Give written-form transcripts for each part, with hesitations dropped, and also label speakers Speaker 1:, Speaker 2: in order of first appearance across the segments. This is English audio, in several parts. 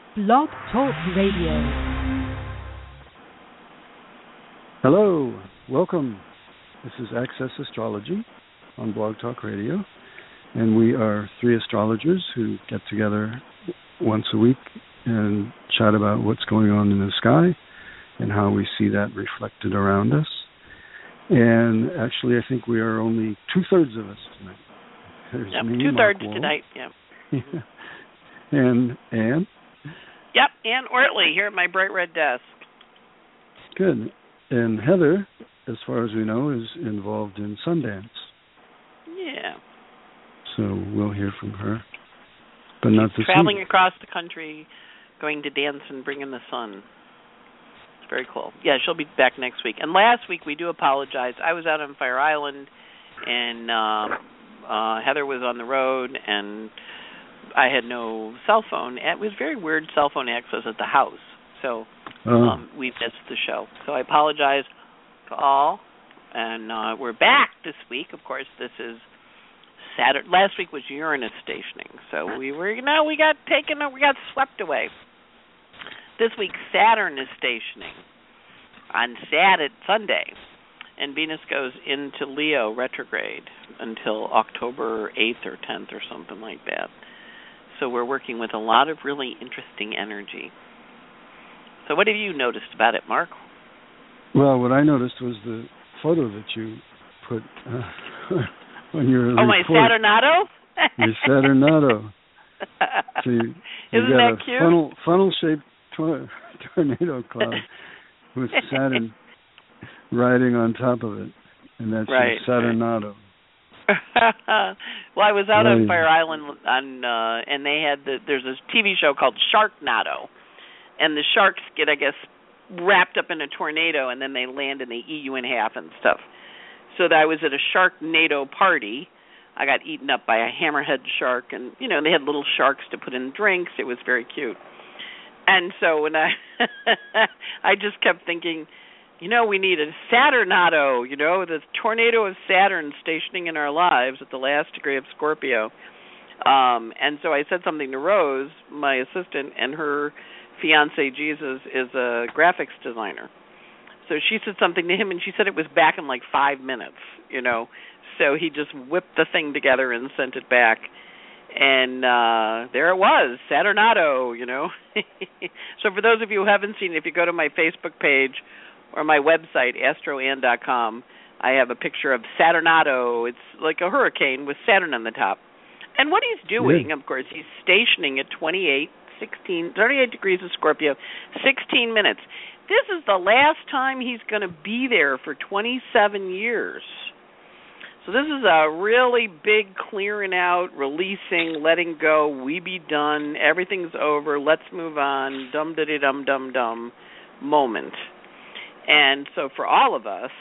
Speaker 1: Blog Talk Radio.
Speaker 2: Hello, welcome. This is Access Astrology on Blog Talk Radio, and we are three astrologers who get together once a week and chat about what's going on in the sky and how we see that reflected around us. And actually, I think we are only two-thirds of us tonight. There's me,
Speaker 3: two-thirds
Speaker 2: Mark
Speaker 3: tonight, yeah.
Speaker 2: And Ann?
Speaker 3: Yep, Ann Ortley here at my bright red desk.
Speaker 2: Good. And Heather, as far as we know, is involved in Sundance.
Speaker 3: Yeah.
Speaker 2: So we'll hear from her. But not this
Speaker 3: traveling
Speaker 2: week.
Speaker 3: Across the country, going to dance and bring in the sun. It's very cool. Yeah, she'll be back next week. And last week, we do apologize. I was out on Fire Island, and Heather was on the road, and I had no cell phone. It was very weird cell phone access at the house. So we missed the show. So I apologize to all. And we're back this week. Of course, this is Saturday. Last week was Uranus stationing. So we got swept away. This week, Saturn is stationing on Sunday. And Venus goes into Leo retrograde until October 8th or 10th or something like that. So we're working with a lot of really interesting energy. So what have you noticed about it, Mark?
Speaker 2: Well, what I noticed was the photo that you put on your report.
Speaker 3: Oh, my Saturnato?
Speaker 2: Your Saturnato. So you
Speaker 3: Isn't
Speaker 2: got
Speaker 3: that
Speaker 2: a
Speaker 3: cute?
Speaker 2: funnel-shaped tornado cloud with Saturn riding on top of it, and that's
Speaker 3: right,
Speaker 2: your Saturnato.
Speaker 3: Well, I was out on Fire Island, and they had there's this TV show called Sharknado, and the sharks get, I guess, wrapped up in a tornado, and then they land and they eat you in half and stuff. So I was at a Sharknado party. I got eaten up by a hammerhead shark, and they had little sharks to put in drinks. It was very cute. And so when I just kept thinking, we need a Saturnato, the tornado of Saturn stationing in our lives at the last degree of Scorpio. And so I said something to Rose, my assistant, and her fiancé, Jesus, is a graphics designer. So she said something to him, and she said it was back in like 5 minutes, So he just whipped the thing together and sent it back. And there it was, Saturnato, So for those of you who haven't seen it, if you go to my Facebook page or my website, astroann.com, I have a picture of Saturnato. It's like a hurricane with Saturn on the top. And what he's doing, of course, he's stationing at 38 degrees of Scorpio, 16 minutes. This is the last time he's going to be there for 27 years. So this is a really big clearing out, releasing, letting go, we be done, everything's over, let's move on, dum-da-dee-dum-dum-dum moment. And so for all of us,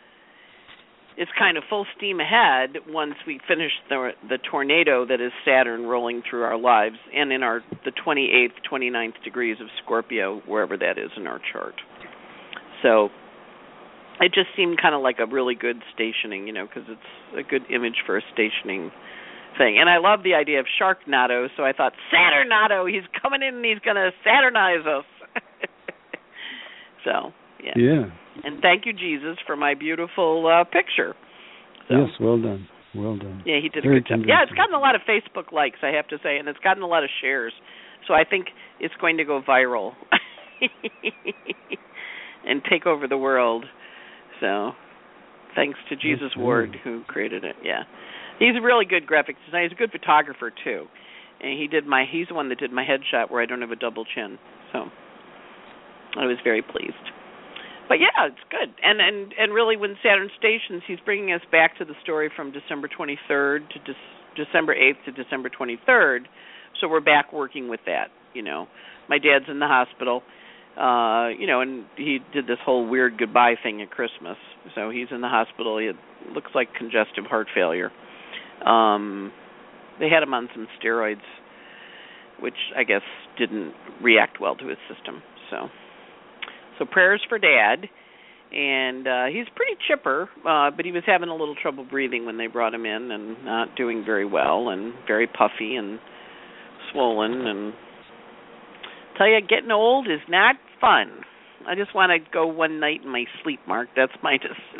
Speaker 3: it's kind of full steam ahead once we finish the tornado that is Saturn rolling through our lives and in the 28th, 29th degrees of Scorpio, wherever that is in our chart. So it just seemed kind of like a really good stationing, because it's a good image for a stationing thing. And I love the idea of Sharknado, so I thought, Saturnato, he's coming in and he's going to Saturnize us. So, yeah. And thank you, Jesus, for my beautiful picture. So,
Speaker 2: yes, well done. Well done.
Speaker 3: Yeah, he did a good job. Yeah, it's gotten a lot of Facebook likes, I have to say, and it's gotten a lot of shares. So I think it's going to go viral and take over the world. So thanks to Jesus Ward, who created it. Yeah. He's a really good graphic designer. He's a good photographer, too. And he's the one that did my headshot where I don't have a double chin. So I was very pleased. But yeah, it's good. And really when Saturn stations, he's bringing us back to the story from December 23rd to December 8th to December 23rd. So we're back working with that, My dad's in the hospital, and he did this whole weird goodbye thing at Christmas. So he's in the hospital. He looks like congestive heart failure. They had him on some steroids, which I guess didn't react well to his system. So prayers for Dad, and he's pretty chipper, but he was having a little trouble breathing when they brought him in and not doing very well and very puffy and swollen and Tell you, getting old is not fun. I just want to go one night in my sleep, Mark. That's my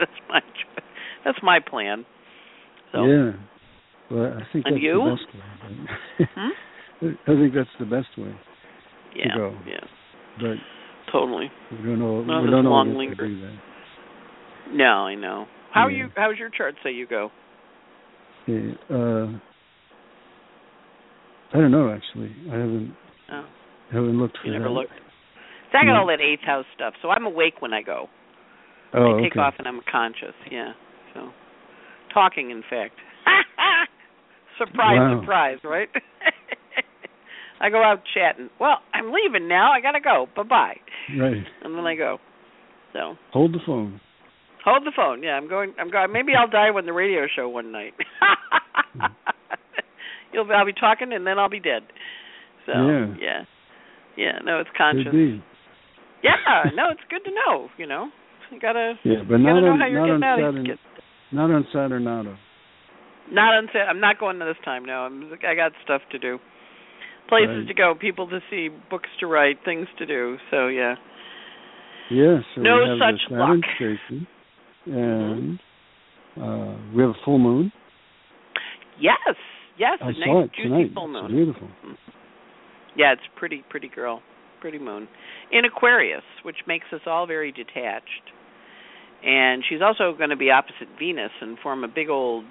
Speaker 3: plan. So.
Speaker 2: Yeah. Well, I think
Speaker 3: and
Speaker 2: that's
Speaker 3: you?
Speaker 2: the best way. I think that's the best way to go.
Speaker 3: Yeah.
Speaker 2: But
Speaker 3: totally.
Speaker 2: We don't know.
Speaker 3: No,
Speaker 2: we don't know
Speaker 3: long
Speaker 2: what
Speaker 3: linger.
Speaker 2: to do that.
Speaker 3: No, I know. How are you? How's your chart say you go?
Speaker 2: I don't know. Actually, I haven't looked for
Speaker 3: you
Speaker 2: that.
Speaker 3: Never looked. So I got all that 8th house stuff, so I'm awake when I go.
Speaker 2: Oh,
Speaker 3: I take off and I'm conscious. Yeah. So talking, in fact. Surprise, right? I go out chatting. Well, I'm leaving now. I gotta go. Bye-bye.
Speaker 2: Right.
Speaker 3: And then I go. So.
Speaker 2: Hold the phone.
Speaker 3: Hold the phone. Yeah, I'm going. Maybe I'll die when the radio show one night. I'll be talking and then I'll be dead. So yeah. No, it's conscious.
Speaker 2: Could be.
Speaker 3: Yeah. No, it's good to know. You know, you gotta.
Speaker 2: Yeah, but
Speaker 3: not
Speaker 2: know
Speaker 3: how you're getting out of it.
Speaker 2: Not on Saturnato.
Speaker 3: Not on Saturn. I'm not going to this time. No, I got stuff to do. Places to go, people to see, books to write, things to do. So yeah.
Speaker 2: Yeah. So
Speaker 3: no
Speaker 2: we have
Speaker 3: such
Speaker 2: the Saturn
Speaker 3: luck.
Speaker 2: station, and we have a full moon.
Speaker 3: Yes,
Speaker 2: I
Speaker 3: a
Speaker 2: saw
Speaker 3: nice
Speaker 2: it
Speaker 3: juicy
Speaker 2: tonight.
Speaker 3: full moon.
Speaker 2: It's beautiful.
Speaker 3: Yeah, it's pretty girl, pretty moon in Aquarius, which makes us all very detached. And she's also going to be opposite Venus and form a big old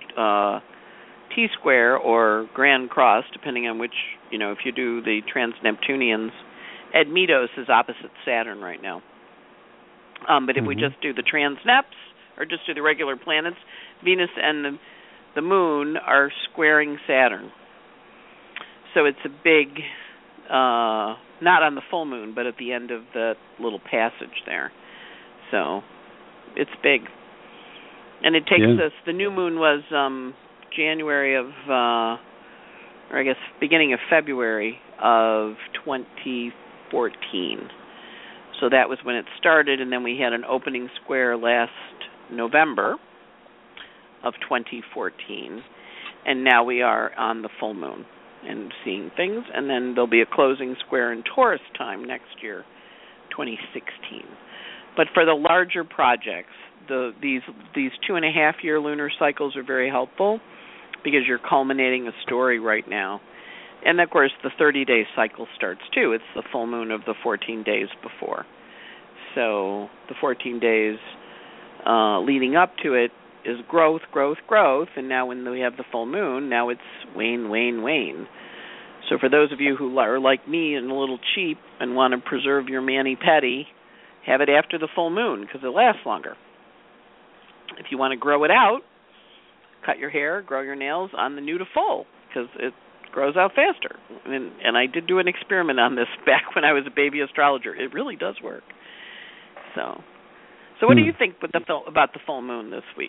Speaker 3: T-square or Grand Cross, depending on which, if you do the trans-Neptunians. Admetos is opposite Saturn right now. But if we just do the trans-Neps, or just do the regular planets, Venus and the moon are squaring Saturn. So it's a big, not on the full moon, but at the end of the little passage there. So it's big. And it takes us, the new moon was January of, or I guess beginning of February of 2014. So that was when it started, and then we had an opening square last November of 2014. And now we are on the full moon and seeing things, and then there'll be a closing square in Taurus time next year, 2016. But for the larger projects, these 2.5-year lunar cycles are very helpful because you're culminating a story right now. And, of course, the 30-day cycle starts, too. It's the full moon of the 14 days before. So the 14 days leading up to it is growth, and now when we have the full moon, now it's wane. So for those of you who are like me and a little cheap and want to preserve your mani-pedi, have it after the full moon because it lasts longer. If you want to grow it out, cut your hair, grow your nails on the new to full because it grows out faster. And I did do an experiment on this back when I was a baby astrologer. It really does work. So what do you think about the full moon this week?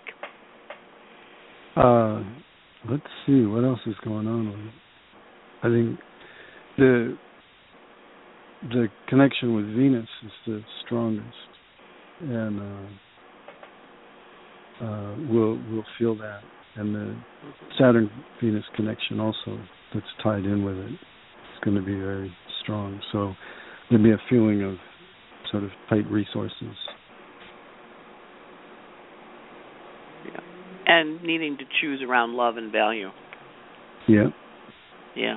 Speaker 2: Let's see what else is going on with it. I think the connection with Venus is the strongest, and we'll feel that, and the Saturn-Venus connection also that's tied in with it is going to be very strong. So there'll be a feeling of sort of tight resources.
Speaker 3: Yeah. And needing to choose around love and value.
Speaker 2: Yeah.
Speaker 3: Yeah.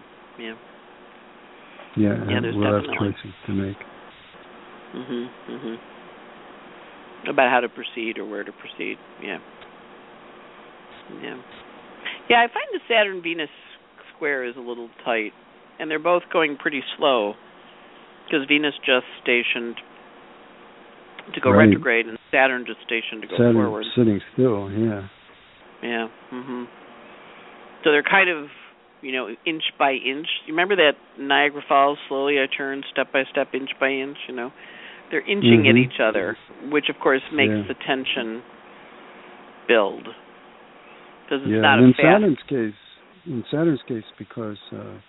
Speaker 2: We'll have choices to make.
Speaker 3: About how to proceed or where to proceed. Yeah. I find the Saturn-Venus square is a little tight, and they're both going pretty slow because Venus just stationed to go retrograde, and Saturn just stationed to go forward.
Speaker 2: Saturn sitting still, yeah.
Speaker 3: Yeah. So they're kind of, inch by inch. You remember that Niagara Falls, slowly I turn, step by step, inch by inch, They're inching at each other, which, of course, makes the tension build. Because it's not a fast...
Speaker 2: In Saturn's case, because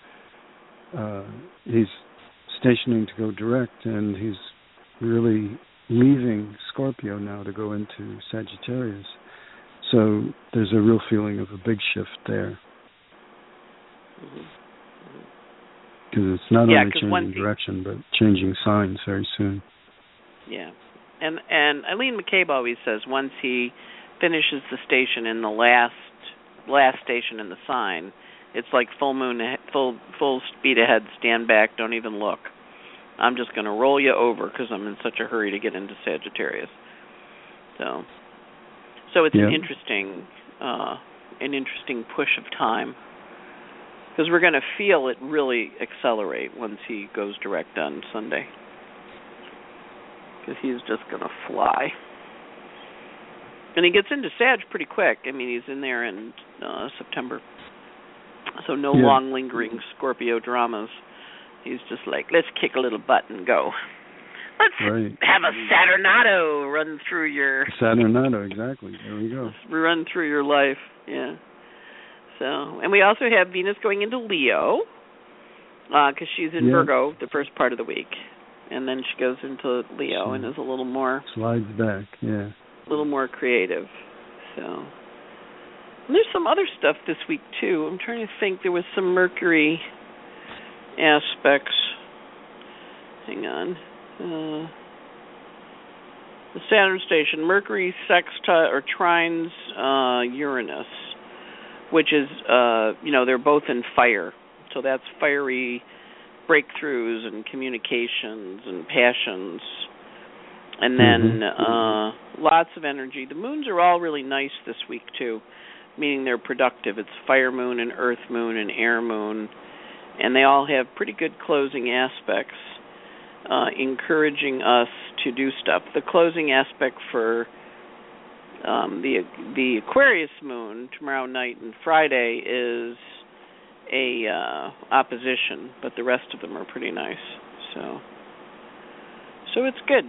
Speaker 2: he's stationing to go direct, and he's really leaving Scorpio now to go into Sagittarius. So there's a real feeling of a big shift there. Because it's not only
Speaker 3: 'cause
Speaker 2: changing direction, but changing signs very soon.
Speaker 3: Yeah. And Eileen McCabe always says once he finishes the station in the last station in the sign, it's like full moon, full speed ahead, stand back, don't even look. I'm just going to roll you over because I'm in such a hurry to get into Sagittarius. So it's an interesting push of time, because we're going to feel it really accelerate once he goes direct on Sunday, because he's just going to fly. And he gets into Sag pretty quick. I mean, he's in there in September. So no long lingering Scorpio dramas. He's just like, let's kick a little butt and go. Let's have a Saturnado run through your...
Speaker 2: Saturnado, exactly. There we go.
Speaker 3: Run through your life, yeah. So, and we also have Venus going into Leo, because she's in Virgo the first part of the week. And then she goes into Leo and is a little more...
Speaker 2: Slides back, yeah.
Speaker 3: A little more creative, so... And there's some other stuff this week, too. I'm trying to think. There was some Mercury aspects. Hang on. The Saturn station, Mercury sextile or trines Uranus, which is, they're both in fire. So that's fiery breakthroughs and communications and passions. And then lots of energy. The moons are all really nice this week, too, meaning they're productive. It's fire moon and earth moon and air moon. And they all have pretty good closing aspects, encouraging us to do stuff. The closing aspect for the Aquarius moon tomorrow night and Friday is a opposition, but the rest of them are pretty nice. So it's good.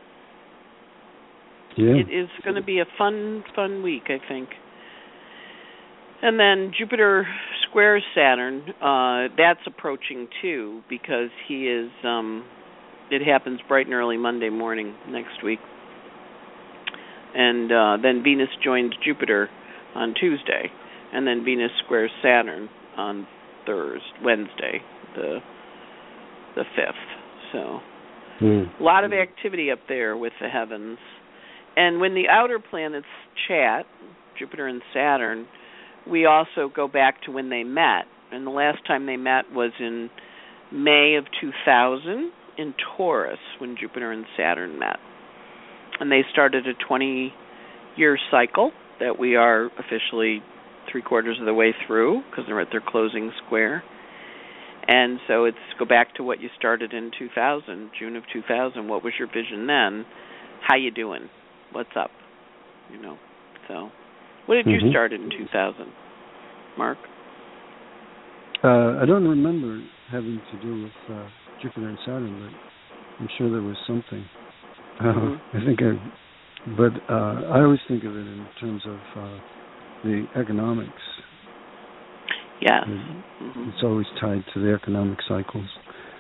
Speaker 2: Yeah.
Speaker 3: It is going to be a fun week, I think. And then Jupiter squares Saturn. That's approaching too, because he is. It happens bright and early Monday morning next week, and then Venus joins Jupiter on Tuesday, and then Venus squares Saturn on Wednesday, the 5th. So a lot of activity up there with the heavens. And when the outer planets chat, Jupiter and Saturn, we also go back to when they met. And the last time they met was in May of 2000 in Taurus, when Jupiter and Saturn met. And they started a 20-year cycle that we are officially 3/4 of the way through, because they're at their closing square. And so it's go back to what you started in 2000, June of 2000. What was your vision then? How you doing? What's up? So what did you start in 2000, Mark?
Speaker 2: I don't remember having to do with Jupiter and Saturn, but I'm sure there was something. I always think of it in terms of the economics.
Speaker 3: Yes.
Speaker 2: It's always tied to the economic cycles.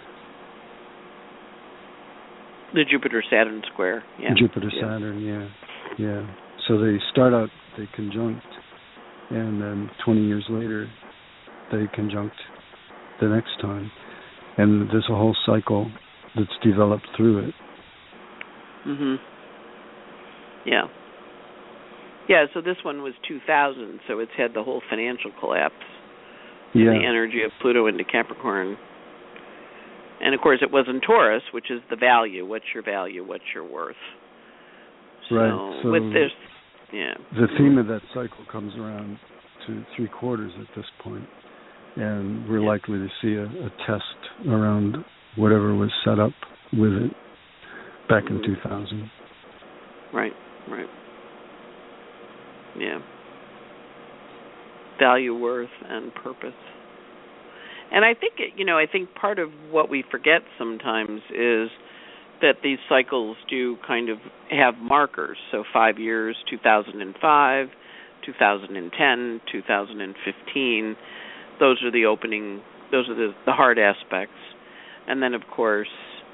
Speaker 3: The Jupiter-Saturn square, yeah.
Speaker 2: Jupiter-Saturn, yeah. So they start out, they conjunct, and then 20 years later, they conjunct the next time. And there's a whole cycle that's developed through it.
Speaker 3: Yeah, so this one was 2000, so it's had the whole financial collapse. And the energy of Pluto into Capricorn. And, of course, it was in Taurus, which is the value. What's your value? What's your worth?
Speaker 2: Right. So
Speaker 3: with this,
Speaker 2: the theme of that cycle comes around to 3/4 at this point, and we're likely to see a test around whatever was set up with it back in 2000.
Speaker 3: Right. Yeah. Value, worth, and purpose. And I think, I think part of what we forget sometimes is that these cycles do kind of have markers. So 5 years, 2005, 2010, 2015, those are the opening, those are the hard aspects. And then, of course,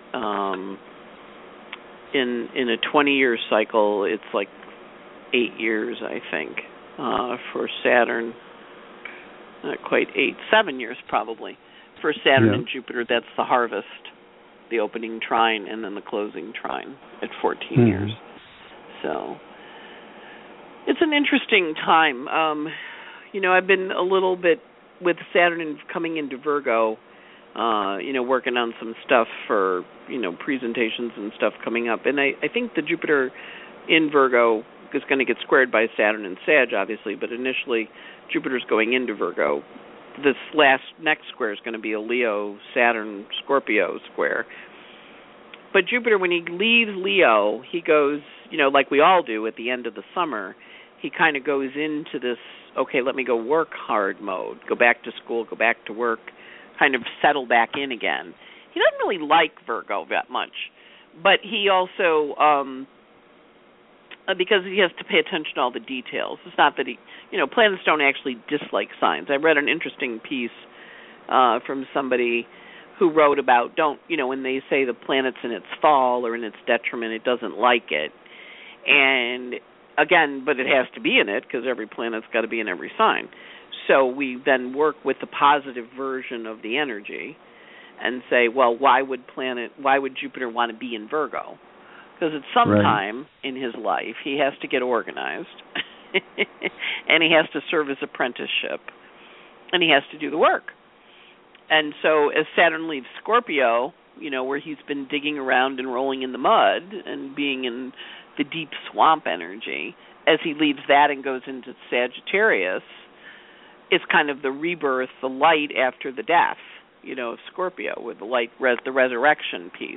Speaker 3: in a 20-year cycle, it's like 8 years, I think, for Saturn. Not quite 8, 7 years probably For Saturn and Jupiter, that's the harvest, the opening trine, and then the closing trine at 14 years. So it's an interesting time. I've been a little bit with Saturn coming into Virgo, working on some stuff for, presentations and stuff coming up. And I think the Jupiter in Virgo is going to get squared by Saturn and Sag, obviously, but initially Jupiter's going into Virgo. This next square is going to be a Leo, Saturn, Scorpio square. But Jupiter, when he leaves Leo, he goes, like we all do at the end of the summer, he kind of goes into this, okay, let me go work hard mode, go back to school, go back to work, kind of settle back in again. He doesn't really like Virgo that much, but he also, because he has to pay attention to all the details. It's not that planets don't actually dislike signs. I read an interesting piece from somebody who wrote about, when they say the planet's in its fall or in its detriment, it doesn't like it. And again, but it has to be in it because every planet's got to be in every sign. So we then work with the positive version of the energy and say, well, why would Jupiter want to be in Virgo? Because at some time in his life, he has to get organized, and he has to serve his apprenticeship, and he has to do the work. And so as Saturn leaves Scorpio, where he's been digging around and rolling in the mud and being in the deep swamp energy, as he leaves that and goes into Sagittarius, it's kind of the rebirth, the light after the death, of Scorpio, with the light, the resurrection piece.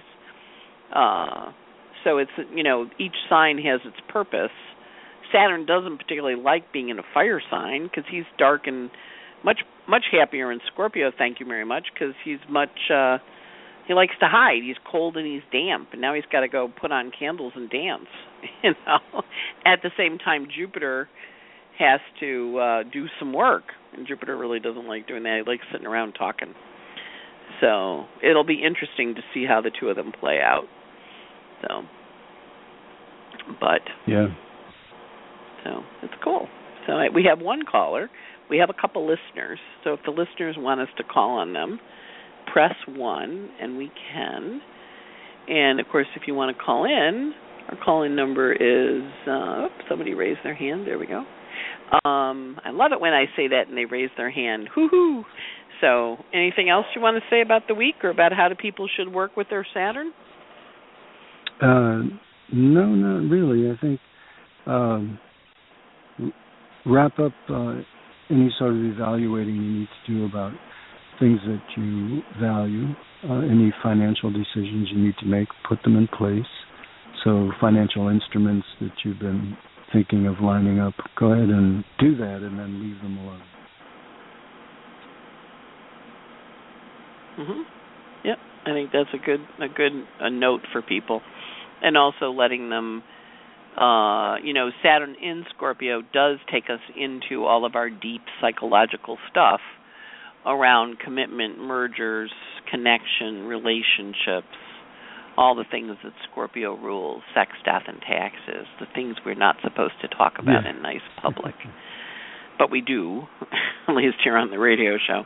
Speaker 3: So it's, each sign has its purpose. Saturn doesn't particularly like being in a fire sign because he's dark and much happier in Scorpio, thank you very much, because he's he likes to hide. He's cold and he's damp, and now he's got to go put on candles and dance, At the same time, Jupiter has to do some work, and Jupiter really doesn't like doing that. He likes sitting around talking. So it'll be interesting to see how the two of them play out. So it's cool. So we have one caller. We have a couple listeners. So if the listeners want us to call on them, press 1, and we can. And, of course, if you want to call in, our call-in number is, somebody raised their hand. There we go. I love it when I say that and they raise their hand. Hoo-hoo. So anything else you want to say about the week or about how people should work with their Saturn?
Speaker 2: No, not really. I think wrap up any sort of evaluating you need to do about things that you value, any financial decisions you need to make, put them in place. So financial instruments that you've been thinking of lining up, go ahead and do that and then leave them alone.
Speaker 3: Yep, I think that's a good note for people. And also letting them, Saturn in Scorpio does take us into all of our deep psychological stuff around commitment, mergers, connection, relationships, all the things that Scorpio rules, sex, death, and taxes, the things we're not supposed to talk about in nice public. But we do, at least here on the radio show.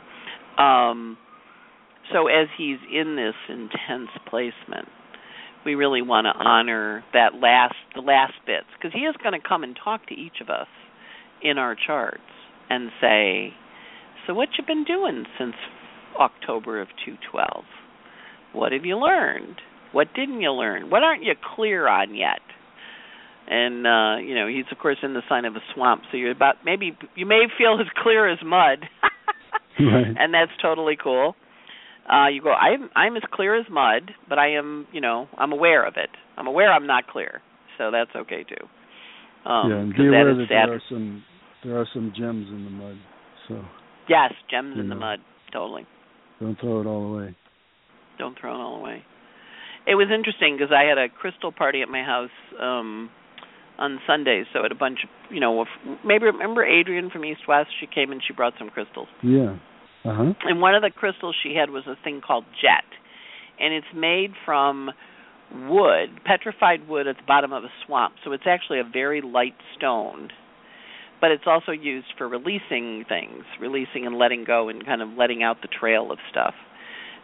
Speaker 3: So as he's in this intense placement, we really want to honor the last bits, because he is going to come and talk to each of us in our charts and say, so what you been doing since October of 2012? What have you learned? What didn't you learn? What aren't you clear on yet? And, he's, of course, in the sign of a swamp, so you may feel as clear as mud,
Speaker 2: right.
Speaker 3: And that's totally cool. You go, I'm as clear as mud, but I am, I'm aware of it. I'm aware I'm not clear, so that's okay too.
Speaker 2: And be aware that there are some gems in the mud. So
Speaker 3: yes, gems in the mud, totally.
Speaker 2: Don't throw it all away.
Speaker 3: Don't throw it all away. It was interesting because I had a crystal party at my house on Sunday, so at a bunch of, maybe remember Adrienne from East West? She came and she brought some crystals.
Speaker 2: Yeah. Uh-huh.
Speaker 3: And one of the crystals she had was a thing called jet. And it's made from wood, petrified wood at the bottom of a swamp. So it's actually a very light stone. But it's also used for releasing things, releasing and letting go and kind of letting out the trail of stuff.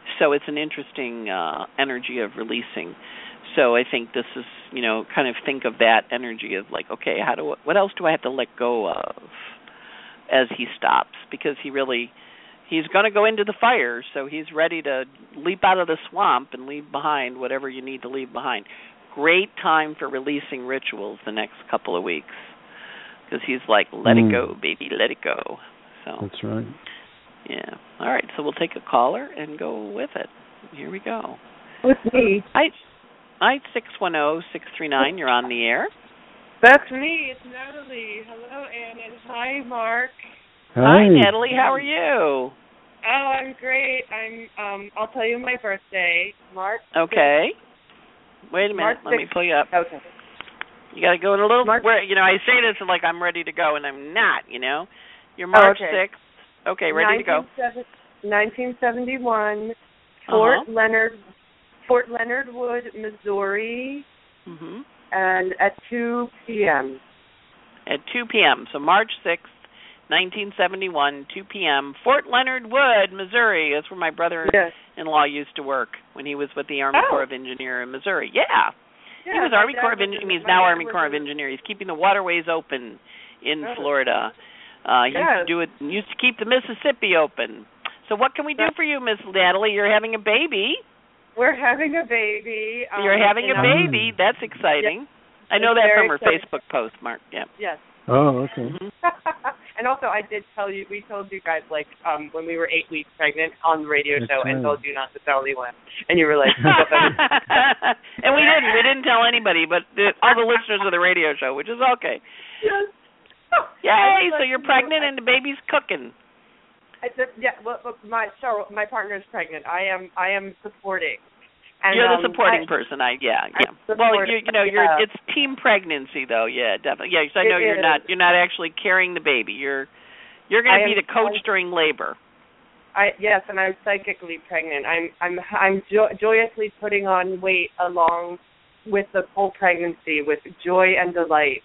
Speaker 3: So it's an interesting energy of releasing. So I think this is, kind of think of that energy of like, okay, what else do I have to let go of as he stops? Because he's going to go into the fire, so he's ready to leap out of the swamp and leave behind whatever you need to leave behind. Great time for releasing rituals the next couple of weeks, because he's like, let it go, baby, let it go. So
Speaker 2: that's right.
Speaker 3: Yeah. All right, so we'll take a caller and go with it. Here we go.
Speaker 4: With me.
Speaker 3: Hi, 610-639. You're on the air.
Speaker 4: That's me. It's Natalie. Hello, Ann, and hi, Mark.
Speaker 3: Hi, Natalie. How are you?
Speaker 4: Oh, I'm great. I'll tell you my birthday, March.
Speaker 3: Okay. Wait a minute.
Speaker 4: March
Speaker 3: Let me pull you up.
Speaker 4: Okay.
Speaker 3: You got to go in a little.
Speaker 4: March.
Speaker 3: I say this like I'm ready to go, and I'm not. You're March 6th. Okay, ready to go.
Speaker 4: 1971, Fort Leonard Wood, Missouri, and at 2 p.m.
Speaker 3: At 2 p.m. So March 6th, 1971, 2 p.m., Fort Leonard Wood, Missouri. That's where my brother-in-law used to work when he was with the Army Corps of Engineers in Missouri. Yeah. He was Army Corps of Engineers. He's now Army Corps of Engineers. He's keeping the waterways open in Florida. He used to keep the Mississippi open. So what can we do for you, Miss Natalie? You're having a baby.
Speaker 4: We're having a baby.
Speaker 3: You're having a baby. That's exciting.
Speaker 4: Yes.
Speaker 3: I know that from her Facebook post, Mark. Yeah.
Speaker 4: Yes.
Speaker 2: Oh, okay.
Speaker 4: And also, we told you guys, like, when we were 8 weeks pregnant on the radio show and told you not to tell anyone. And you were like,
Speaker 3: and we didn't. We didn't tell anybody, but all the listeners of the radio show, which is okay.
Speaker 4: Yes.
Speaker 3: Yay, so you're pregnant and the baby's cooking.
Speaker 4: My partner's pregnant. I am supporting. And,
Speaker 3: you're the supporting person. Well, it's team pregnancy though. Yeah, definitely. Yeah, so I know you're not actually carrying the baby. You're going to be the coach during labor.
Speaker 4: Yes, and I'm psychically pregnant. I'm joyously putting on weight along with the whole pregnancy with joy and delight.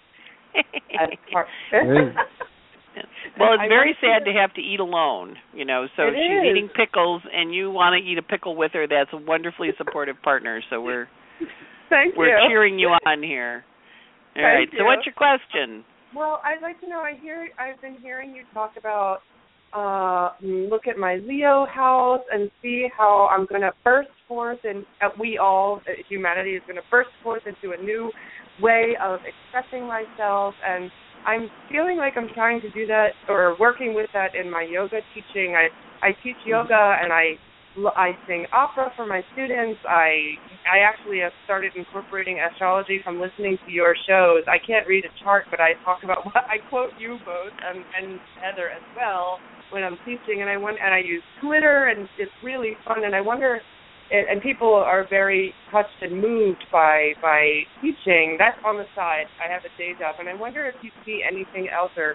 Speaker 3: Well, it's very sad to have to eat alone, so if she's eating pickles and you want to eat a pickle with her, that's a wonderfully supportive partner, so we're cheering you on here. All right, so what's your question?
Speaker 4: Well, I'd like to know, I've been hearing you talk about look at my Leo house and see how I'm going to burst forth, and humanity is going to burst forth into a new way of expressing myself, and I'm feeling like I'm trying to do that or working with that in my yoga teaching. I teach yoga and I sing opera for my students. I actually have started incorporating astrology from listening to your shows. I can't read a chart, but I talk about I quote you both and Heather as well when I'm teaching, and I use glitter, and it's really fun. And I wonder. And people are very touched and moved by teaching. That's on the side. I have a day job, and I wonder if you see anything else, or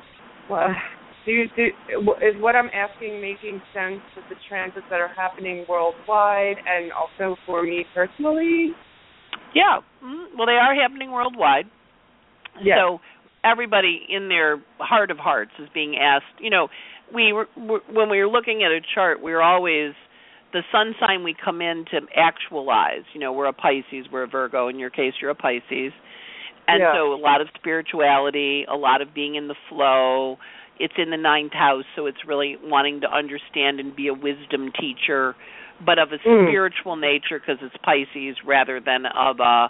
Speaker 4: is what I'm asking making sense with the transits that are happening worldwide, and also for me personally?
Speaker 3: Yeah. Well, they are happening worldwide.
Speaker 4: Yes.
Speaker 3: So everybody in their heart of hearts is being asked. When we were looking at a chart, we were always. The sun sign we come in to actualize, we're a Pisces, we're a Virgo. In your case, you're a Pisces. And so a lot of spirituality, a lot of being in the flow. It's in the 9th house, so it's really wanting to understand and be a wisdom teacher, but of a spiritual nature because it's Pisces rather than of a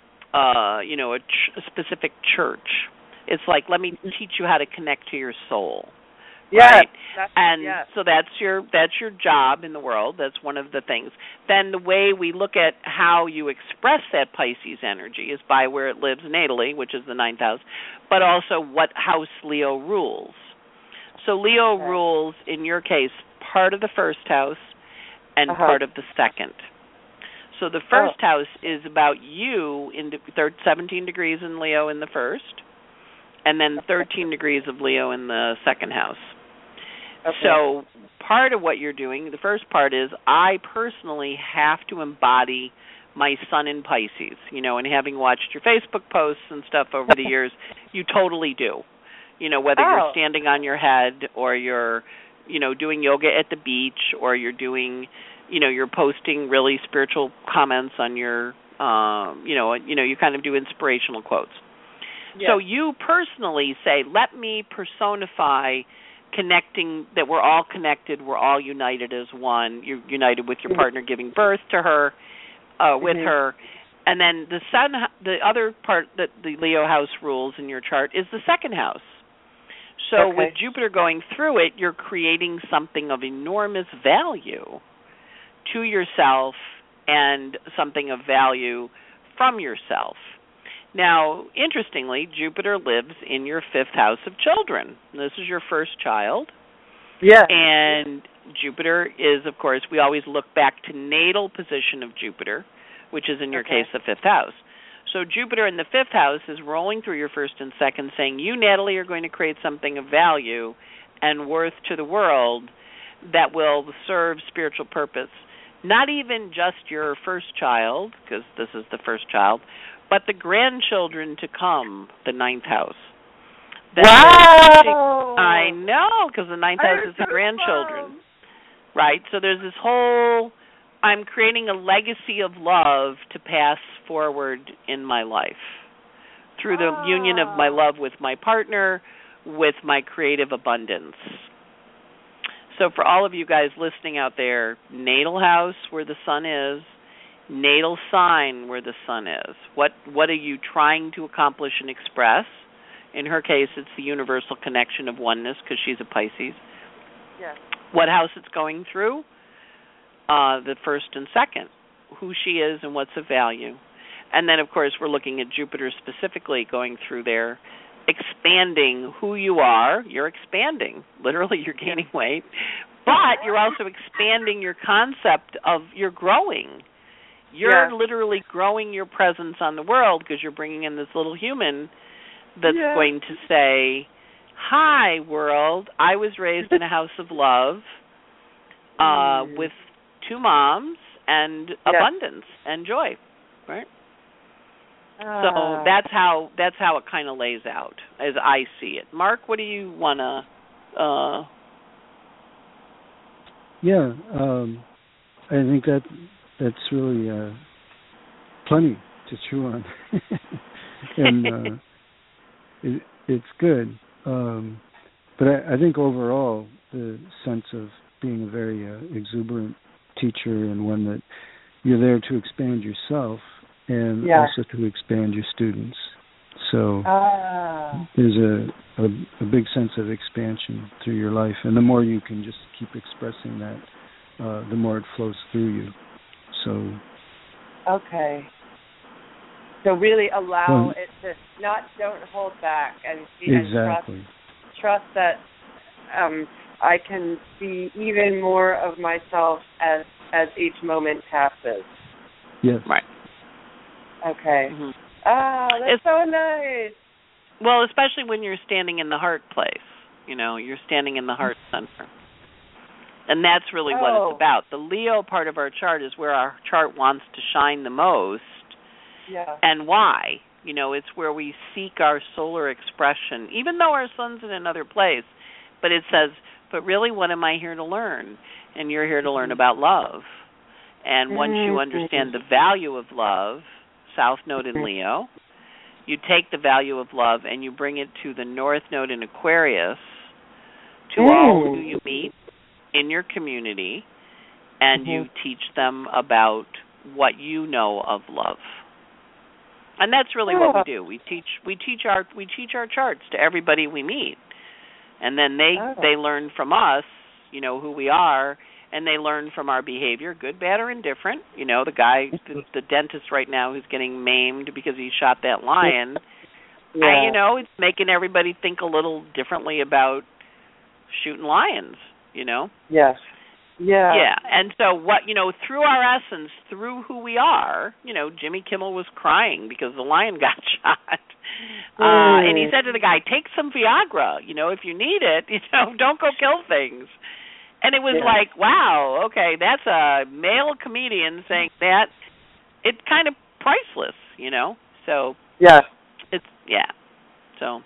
Speaker 3: specific church. It's like, let me teach you how to connect to your soul.
Speaker 4: Yes.
Speaker 3: Right? So that's your job in the world. That's one of the things. Then the way we look at how you express that Pisces energy is by where it lives natally, which is the 9th house, but also what house Leo rules. So Leo rules, in your case, part of the 1st house and part of the 2nd. So the 1st house is about you, in 17 degrees in Leo in the 1st, and then 13 degrees of Leo in the 2nd house. Okay. So part of what you're doing, the first part is I personally have to embody my sun in Pisces, and having watched your Facebook posts and stuff over the years, you totally do. Whether you're standing on your head or you're doing yoga at the beach, or you're doing, you're posting really spiritual comments on your, you kind of do inspirational quotes.
Speaker 4: Yes.
Speaker 3: So you personally say, let me personify connecting, that we're all connected, we're all united as one. You're united with your partner giving birth to her, with her. And then the sun, the other part that the Leo house rules in your chart is the second house. So with Jupiter going through it, you're creating something of enormous value to yourself and something of value from yourself. Now, interestingly, Jupiter lives in your fifth house of children. This is your first child.
Speaker 4: Yeah.
Speaker 3: And Jupiter is, of course, we always look back to natal position of Jupiter, which is in your case the fifth house. So Jupiter in the fifth house is rolling through your first and second, saying, you, Natalie, are going to create something of value and worth to the world that will serve spiritual purpose. Not even just your first child, because this is the first child, but the grandchildren to come, the ninth house.
Speaker 4: Wow!
Speaker 3: I know, because the ninth house is the grandchildren. Right? So there's this whole, I'm creating a legacy of love to pass forward in my life through the union of my love with my partner, with my creative abundance. So for all of you guys listening out there, natal house where the sun is, natal sign where the sun is. What are you trying to accomplish and express? In her case, it's the universal connection of oneness because she's a Pisces.
Speaker 4: Yes.
Speaker 3: What house it's going through? The first and second, who she is and what's of value. And then, of course, we're looking at Jupiter specifically going through there, expanding who you are. You're expanding. Literally, you're gaining weight. But you're also expanding your concept of you're growing. You're literally growing your presence on the world because you're bringing in this little human that's going to say, hi, world. I was raised in a house of love with two moms and abundance and joy, right? So that's how it kind of lays out as I see it. Mark, what do you want to?
Speaker 2: I think that's really plenty to chew on, and it's good. But I think overall the sense of being a very exuberant teacher and one that you're there to expand yourself and also to expand your students. So there's a big sense of expansion through your life, and the more you can just keep expressing that, the more it flows through you. So
Speaker 4: so really allow it to don't hold back and trust that I can see even more of myself as each moment passes.
Speaker 2: Yes.
Speaker 3: Right.
Speaker 4: Okay. Mm-hmm. That's so nice.
Speaker 3: Well, especially when you're standing in the heart place. You're standing in the heart center. And that's really what it's about. The Leo part of our chart is where our chart wants to shine the most.
Speaker 4: Yeah.
Speaker 3: And why? It's where we seek our solar expression, even though our sun's in another place. But it says, but really, what am I here to learn? And you're here to learn about love. And once you understand the value of love, South Node in Leo, you take the value of love and you bring it to the North Node in Aquarius, to all who you meet in your community, and you teach them about what you know of love. And that's really what we do. We teach our charts to everybody we meet. And then they learn from us, who we are, and they learn from our behavior, good, bad, or indifferent. The guy, the dentist right now who's getting maimed because he shot that lion, it's making everybody think a little differently about shooting lions,
Speaker 4: Yes. Yeah.
Speaker 3: Yeah, and so through our essence, through who we are, Jimmy Kimmel was crying because the lion got shot. And he said to the guy, take some Viagra, if you need it, don't go kill things. And it was like, wow, okay, that's a male comedian saying that. It's kind of priceless, So
Speaker 4: yeah,
Speaker 3: it's So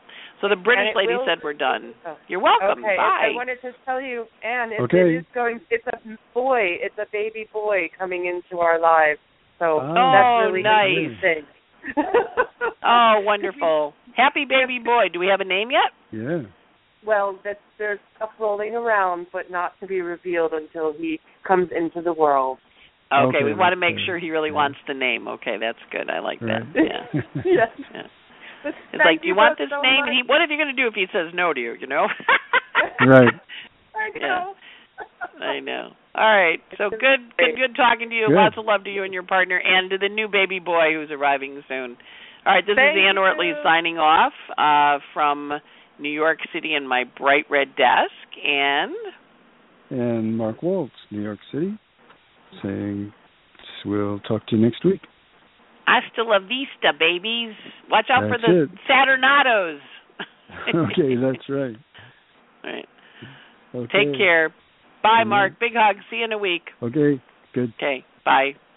Speaker 3: So the British lady said we're done. You're welcome.
Speaker 4: Okay.
Speaker 3: Bye.
Speaker 4: I wanted to tell you, Anne, it
Speaker 2: Okay.
Speaker 4: is going. It's a boy. It's a baby boy coming into our lives. So
Speaker 3: Oh,
Speaker 4: that's really
Speaker 3: nice.
Speaker 4: interesting.
Speaker 3: Oh, wonderful. Happy baby boy. Do we have a name yet?
Speaker 2: Yeah.
Speaker 4: Well, there's stuff rolling around, but not to be revealed until he comes into the world.
Speaker 3: Okay, we want to make
Speaker 2: okay.
Speaker 3: sure he really wants the name. Okay, that's good. I like that.
Speaker 2: Right.
Speaker 3: Yeah.
Speaker 4: Yes.
Speaker 3: Yeah.
Speaker 4: But
Speaker 3: It's like, do you want this
Speaker 4: so
Speaker 3: name?
Speaker 4: much.
Speaker 3: What are you going to do if he says no to you, you know?
Speaker 2: Right.
Speaker 4: I know.
Speaker 3: I know. All right. So good talking to you.
Speaker 2: Good.
Speaker 3: Lots of love to you and your partner and to the new baby boy who's arriving soon. All right, this
Speaker 4: Thank
Speaker 3: is Anne Ortley
Speaker 4: you.
Speaker 3: signing off from New York City in my bright red desk.
Speaker 2: And Mark Waltz, New York City, saying we'll talk to you next week.
Speaker 3: Hasta la vista, babies. Watch out
Speaker 2: That's
Speaker 3: for the
Speaker 2: it.
Speaker 3: Saturnados.
Speaker 2: Okay, that's right.
Speaker 3: All right.
Speaker 2: Okay.
Speaker 3: Take care. Bye,
Speaker 2: Mhm.
Speaker 3: Mark. Big hug. See you in a week.
Speaker 2: Okay, good.
Speaker 3: Okay. Bye.